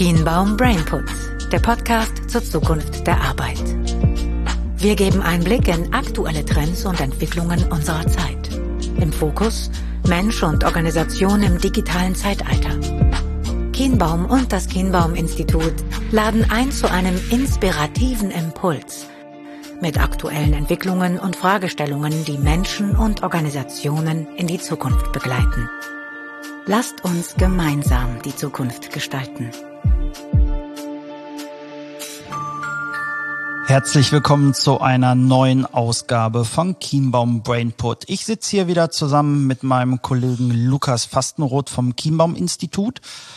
Kienbaum Brainput, der Podcast zur Zukunft der Arbeit. Wir geben Einblick in aktuelle Trends und Entwicklungen unserer Zeit. Im Fokus Mensch und Organisation im digitalen Zeitalter. Kienbaum und das Kienbaum-Institut laden ein zu einem inspirativen Impuls mit aktuellen Entwicklungen und Fragestellungen, die Menschen und Organisationen in die Zukunft begleiten. Lasst uns gemeinsam die Zukunft gestalten. Herzlich willkommen zu einer neuen Ausgabe von Kienbaum Brainput. Ich sitze hier wieder zusammen mit meinem Kollegen Lukas Fastenroth vom Kienbaum-Institut.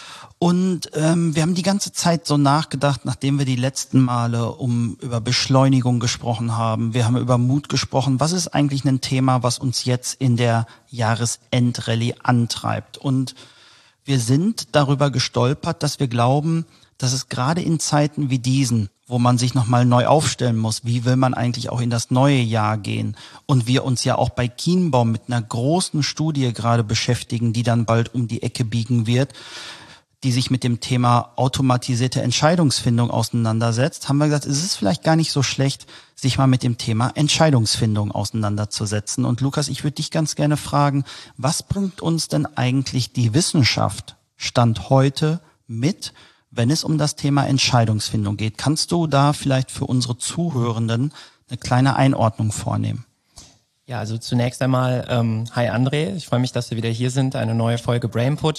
Und wir haben die ganze Zeit so nachgedacht, nachdem wir die letzten Male über Beschleunigung gesprochen haben. Wir haben über Mut gesprochen. Was ist eigentlich ein Thema, was uns jetzt in der Jahresendrallye antreibt? Und wir sind darüber gestolpert, dass wir glauben, dass es gerade in Zeiten wie diesen, wo man sich nochmal neu aufstellen muss, wie will man eigentlich auch in das neue Jahr gehen? Und wir uns ja auch bei Kienbaum mit einer großen Studie gerade beschäftigen, die dann bald um die Ecke biegen wird, die sich mit dem Thema automatisierte Entscheidungsfindung auseinandersetzt, haben wir gesagt, es ist vielleicht gar nicht so schlecht, sich mal mit dem Thema Entscheidungsfindung auseinanderzusetzen. Und Lukas, ich würde dich ganz gerne fragen, was bringt uns denn eigentlich die Wissenschaft Stand heute mit, wenn es um das Thema Entscheidungsfindung geht? Kannst du da vielleicht für unsere Zuhörenden eine kleine Einordnung vornehmen? Ja, also zunächst einmal, hi André, ich freue mich, dass wir wieder hier sind, eine neue Folge Brainput.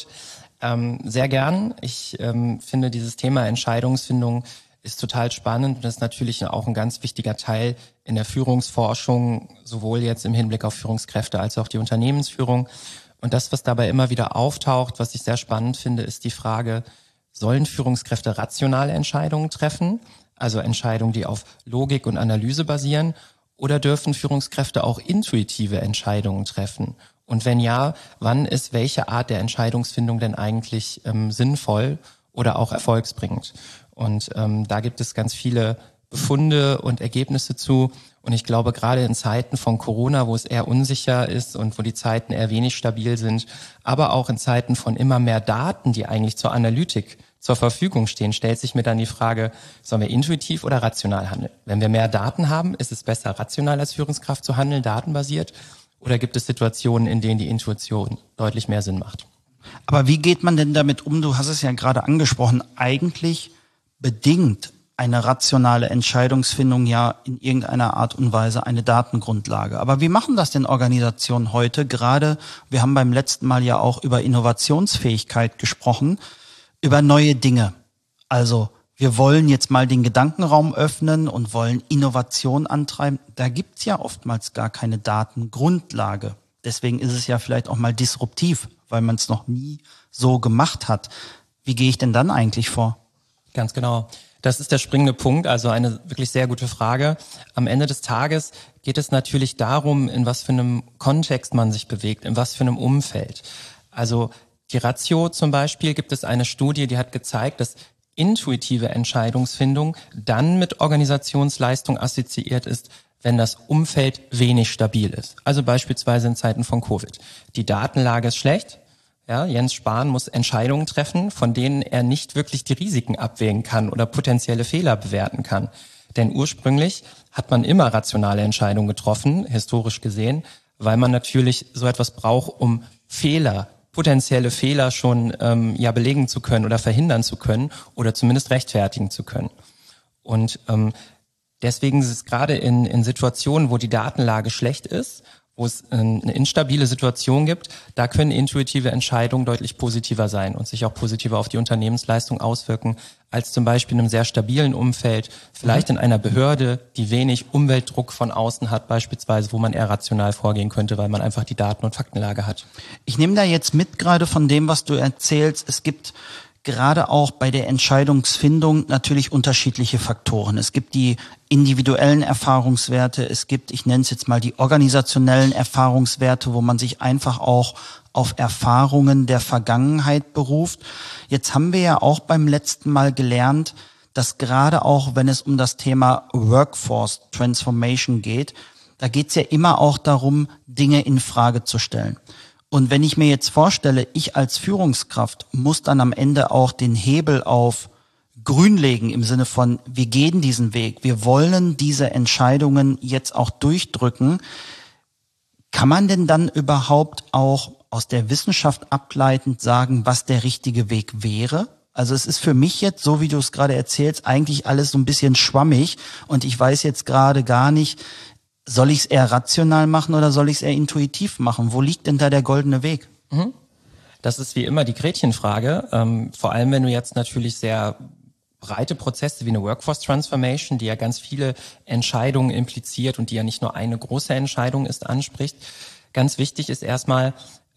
Sehr gern. Ich finde, dieses Thema Entscheidungsfindung ist total spannend und ist natürlich auch ein ganz wichtiger Teil in der Führungsforschung, sowohl jetzt im Hinblick auf Führungskräfte als auch die Unternehmensführung. Und das, was dabei immer wieder auftaucht, was ich sehr spannend finde, ist die Frage, sollen Führungskräfte rationale Entscheidungen treffen, also Entscheidungen, die auf Logik und Analyse basieren, oder dürfen Führungskräfte auch intuitive Entscheidungen treffen? Und wenn ja, wann ist welche Art der Entscheidungsfindung denn eigentlich sinnvoll oder auch erfolgsbringend? Und da gibt es ganz viele Befunde und Ergebnisse zu. Und ich glaube, gerade in Zeiten von Corona, wo es eher unsicher ist und wo die Zeiten eher wenig stabil sind, aber auch in Zeiten von immer mehr Daten, die eigentlich zur Analytik zur Verfügung stehen, stellt sich mir dann die Frage, sollen wir intuitiv oder rational handeln? Wenn wir mehr Daten haben, ist es besser, rational als Führungskraft zu handeln, datenbasiert? Oder gibt es Situationen, in denen die Intuition deutlich mehr Sinn macht? Aber wie geht man denn damit um? Du hast es ja gerade angesprochen. Eigentlich bedingt eine rationale Entscheidungsfindung ja in irgendeiner Art und Weise eine Datengrundlage. Aber wie machen das denn Organisationen heute? Gerade, wir haben beim letzten Mal ja auch über Innovationsfähigkeit gesprochen, über neue Dinge. Also wir wollen jetzt mal den Gedankenraum öffnen und wollen Innovation antreiben. Da gibt's ja oftmals gar keine Datengrundlage. Deswegen ist es ja vielleicht auch mal disruptiv, weil man es noch nie so gemacht hat. Wie gehe ich denn dann eigentlich vor? Ganz genau. Das ist der springende Punkt, also eine wirklich sehr gute Frage. Am Ende des Tages geht es natürlich darum, in was für einem Kontext man sich bewegt, in was für einem Umfeld. Also die Ratio zum Beispiel, gibt es eine Studie, die hat gezeigt, dass intuitive Entscheidungsfindung dann mit Organisationsleistung assoziiert ist, wenn das Umfeld wenig stabil ist. Also beispielsweise in Zeiten von Covid. Die Datenlage ist schlecht. Ja, Jens Spahn muss Entscheidungen treffen, von denen er nicht wirklich die Risiken abwägen kann oder potenzielle Fehler bewerten kann. Denn ursprünglich hat man immer rationale Entscheidungen getroffen, historisch gesehen, weil man natürlich so etwas braucht, um potenzielle Fehler schon belegen zu können oder verhindern zu können oder zumindest rechtfertigen zu können. Und deswegen ist es gerade in Situationen, wo die Datenlage schlecht ist, wo es eine instabile Situation gibt, da können intuitive Entscheidungen deutlich positiver sein und sich auch positiver auf die Unternehmensleistung auswirken, als zum Beispiel in einem sehr stabilen Umfeld, vielleicht in einer Behörde, die wenig Umweltdruck von außen hat, beispielsweise, wo man eher rational vorgehen könnte, weil man einfach die Daten- und Faktenlage hat. Ich nehme da jetzt mit, gerade von dem, was du erzählst. Es gibt gerade auch bei der Entscheidungsfindung natürlich unterschiedliche Faktoren. Es gibt die individuellen Erfahrungswerte, es gibt, ich nenne es jetzt mal die organisationellen Erfahrungswerte, wo man sich einfach auch auf Erfahrungen der Vergangenheit beruft. Jetzt haben wir ja auch beim letzten Mal gelernt, dass gerade auch, wenn es um das Thema Workforce Transformation geht, da geht es ja immer auch darum, Dinge in Frage zu stellen. Und wenn ich mir jetzt vorstelle, ich als Führungskraft muss dann am Ende auch den Hebel auf grünlegen im Sinne von, wir gehen diesen Weg, wir wollen diese Entscheidungen jetzt auch durchdrücken, kann man denn dann überhaupt auch aus der Wissenschaft ableitend sagen, was der richtige Weg wäre? Also es ist für mich jetzt, so wie du es gerade erzählst, eigentlich alles so ein bisschen schwammig und ich weiß jetzt gerade gar nicht, soll ich es eher rational machen oder soll ich es eher intuitiv machen? Wo liegt denn da der goldene Weg? Das ist wie immer die Gretchenfrage, vor allem wenn du jetzt natürlich sehr breite Prozesse wie eine Workforce Transformation, die ja ganz viele Entscheidungen impliziert und die ja nicht nur eine große Entscheidung ist, anspricht. Ganz wichtig ist erstmal,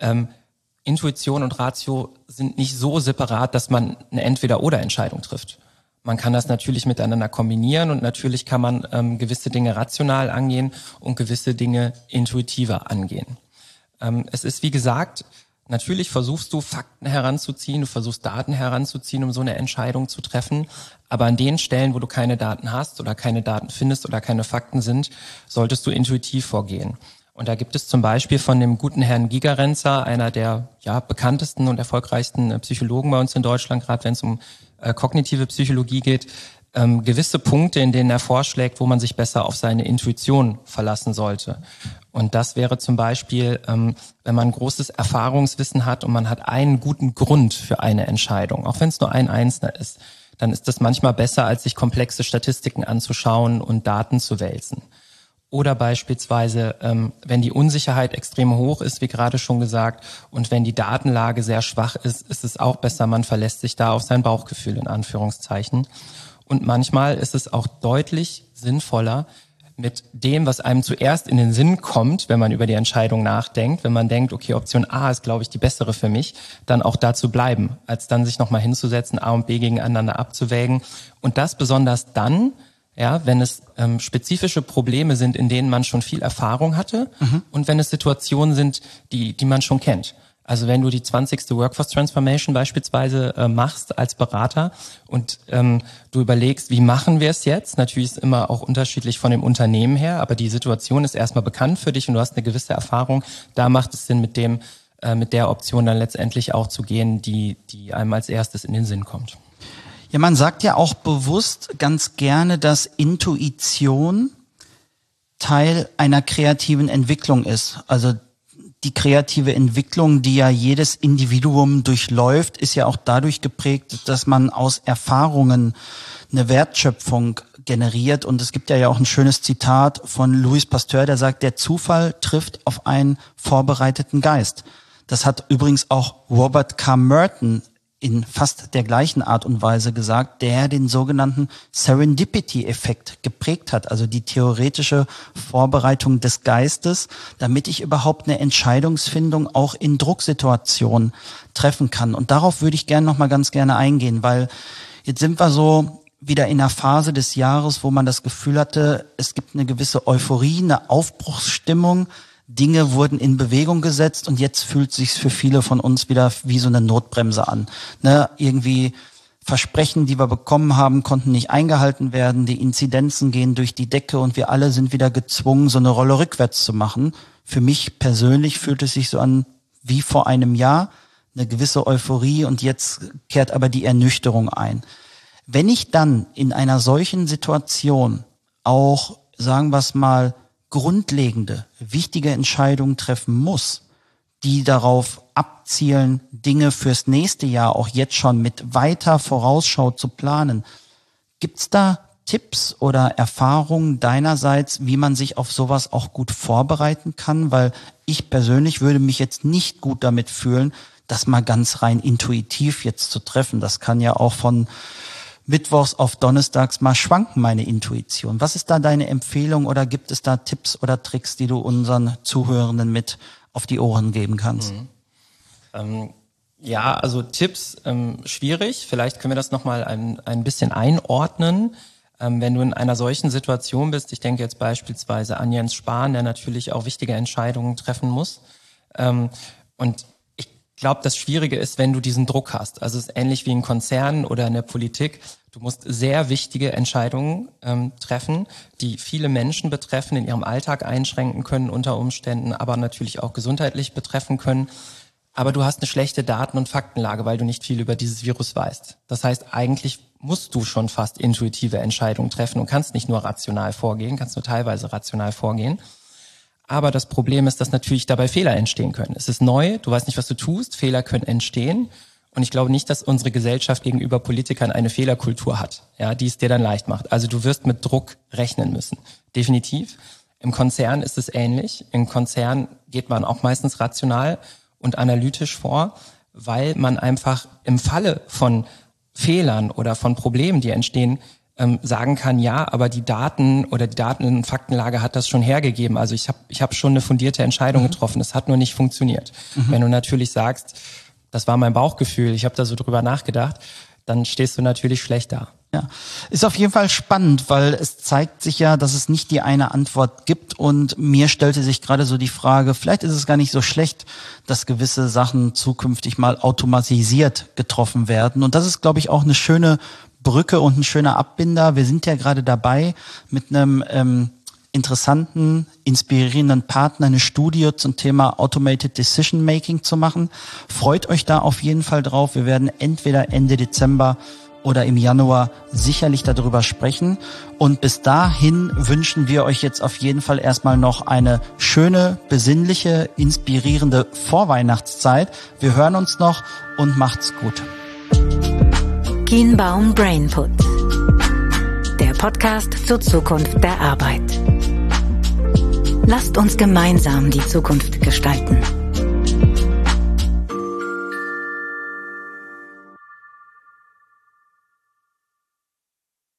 Intuition und Ratio sind nicht so separat, dass man eine Entweder-oder-Entscheidung trifft. Man kann das natürlich miteinander kombinieren und natürlich kann man gewisse Dinge rational angehen und gewisse Dinge intuitiver angehen. Es ist, wie gesagt, natürlich versuchst du Fakten heranzuziehen, du versuchst Daten heranzuziehen, um so eine Entscheidung zu treffen. Aber an den Stellen, wo du keine Daten hast oder keine Daten findest oder keine Fakten sind, solltest du intuitiv vorgehen. Und da gibt es zum Beispiel von dem guten Herrn Gigerenzer, einer der bekanntesten und erfolgreichsten Psychologen bei uns in Deutschland, gerade wenn es um kognitive Psychologie geht, gewisse Punkte, in denen er vorschlägt, wo man sich besser auf seine Intuition verlassen sollte. Und das wäre zum Beispiel, wenn man großes Erfahrungswissen hat und man hat einen guten Grund für eine Entscheidung, auch wenn es nur ein einzelner ist, dann ist das manchmal besser, als sich komplexe Statistiken anzuschauen und Daten zu wälzen. Oder beispielsweise, wenn die Unsicherheit extrem hoch ist, wie gerade schon gesagt, und wenn die Datenlage sehr schwach ist, ist es auch besser, man verlässt sich da auf sein Bauchgefühl, in Anführungszeichen. Und manchmal ist es auch deutlich sinnvoller, mit dem, was einem zuerst in den Sinn kommt, wenn man über die Entscheidung nachdenkt, wenn man denkt, okay, Option A ist, glaube ich, die bessere für mich, dann auch da zu bleiben, als dann sich nochmal hinzusetzen, A und B gegeneinander abzuwägen. Und das besonders dann, wenn es spezifische Probleme sind, in denen man schon viel Erfahrung hatte und wenn es Situationen sind, die man schon kennt. Also wenn du die 20. Workforce Transformation beispielsweise machst als Berater und du überlegst, wie machen wir es jetzt? Natürlich ist es immer auch unterschiedlich von dem Unternehmen her, aber die Situation ist erstmal bekannt für dich und du hast eine gewisse Erfahrung. Da macht es Sinn, mit der Option dann letztendlich auch zu gehen, die einem als erstes in den Sinn kommt. Ja, man sagt ja auch bewusst ganz gerne, dass Intuition Teil einer kreativen Entwicklung ist. Also die kreative Entwicklung, die ja jedes Individuum durchläuft, ist ja auch dadurch geprägt, dass man aus Erfahrungen eine Wertschöpfung generiert. Und es gibt ja auch ein schönes Zitat von Louis Pasteur, der sagt, der Zufall trifft auf einen vorbereiteten Geist. Das hat übrigens auch Robert K. Merton in fast der gleichen Art und Weise gesagt, der den sogenannten Serendipity-Effekt geprägt hat, also die theoretische Vorbereitung des Geistes, damit ich überhaupt eine Entscheidungsfindung auch in Drucksituationen treffen kann. Und darauf würde ich noch mal ganz gerne eingehen, weil jetzt sind wir so wieder in einer Phase des Jahres, wo man das Gefühl hatte, es gibt eine gewisse Euphorie, eine Aufbruchsstimmung, Dinge wurden in Bewegung gesetzt und jetzt fühlt sich's für viele von uns wieder wie so eine Notbremse an. Irgendwie Versprechen, die wir bekommen haben, konnten nicht eingehalten werden. Die Inzidenzen gehen durch die Decke und wir alle sind wieder gezwungen, so eine Rolle rückwärts zu machen. Für mich persönlich fühlt es sich so an wie vor einem Jahr, eine gewisse Euphorie und jetzt kehrt aber die Ernüchterung ein. Wenn ich dann in einer solchen Situation auch, sagen wir es mal, grundlegende, wichtige Entscheidungen treffen muss, die darauf abzielen, Dinge fürs nächste Jahr auch jetzt schon mit weiter Vorausschau zu planen. Gibt's da Tipps oder Erfahrungen deinerseits, wie man sich auf sowas auch gut vorbereiten kann? Weil ich persönlich würde mich jetzt nicht gut damit fühlen, das mal ganz rein intuitiv jetzt zu treffen. Das kann ja auch von Mittwochs auf Donnerstags mal schwanken, meine Intuition. Was ist da deine Empfehlung oder gibt es da Tipps oder Tricks, die du unseren Zuhörenden mit auf die Ohren geben kannst? Also Tipps, schwierig. Vielleicht können wir das nochmal ein bisschen einordnen. Wenn du in einer solchen Situation bist, ich denke jetzt beispielsweise an Jens Spahn, der natürlich auch wichtige Entscheidungen treffen muss. Und ich glaube, das Schwierige ist, wenn du diesen Druck hast. Also es ist ähnlich wie in Konzernen oder in der Politik. Du musst sehr wichtige Entscheidungen treffen, die viele Menschen betreffen, in ihrem Alltag einschränken können unter Umständen, aber natürlich auch gesundheitlich betreffen können. aber du hast eine schlechte Daten- und Faktenlage, weil du nicht viel über dieses Virus weißt. Das heißt, eigentlich musst du schon fast intuitive Entscheidungen treffen und kannst nicht nur rational vorgehen, kannst nur teilweise rational vorgehen. Aber das Problem ist, dass natürlich dabei Fehler entstehen können. Es ist neu, du weißt nicht, was du tust, Fehler können entstehen. Und ich glaube nicht, dass unsere Gesellschaft gegenüber Politikern eine Fehlerkultur hat, ja, die es dir dann leicht macht. Also du wirst mit Druck rechnen müssen. Definitiv. Im Konzern ist es ähnlich. Im Konzern geht man auch meistens rational und analytisch vor, weil man einfach im Falle von Fehlern oder von Problemen, die entstehen, sagen kann, ja, aber die Daten oder die Daten- und Faktenlage hat das schon hergegeben. Also ich hab schon eine fundierte Entscheidung getroffen. Es hat nur nicht funktioniert. Wenn du natürlich sagst, das war mein Bauchgefühl, ich habe da so drüber nachgedacht, dann stehst du natürlich schlecht da. Ja, ist auf jeden Fall spannend, weil es zeigt sich ja, dass es nicht die eine Antwort gibt, und mir stellte sich gerade so die Frage, vielleicht ist es gar nicht so schlecht, dass gewisse Sachen zukünftig mal automatisiert getroffen werden, und das ist, glaube ich, auch eine schöne Brücke und ein schöner Abbinder. Wir sind ja gerade dabei, mit einem interessanten, inspirierenden Partner eine Studie zum Thema Automated Decision Making zu machen. Freut euch da auf jeden Fall drauf. Wir werden entweder Ende Dezember oder im Januar sicherlich darüber sprechen. Und bis dahin wünschen wir euch jetzt auf jeden Fall erstmal noch eine schöne, besinnliche, inspirierende Vorweihnachtszeit. Wir hören uns noch und macht's gut. Kienbaum Brainput, der Podcast zur Zukunft der Arbeit. Lasst uns gemeinsam die Zukunft gestalten.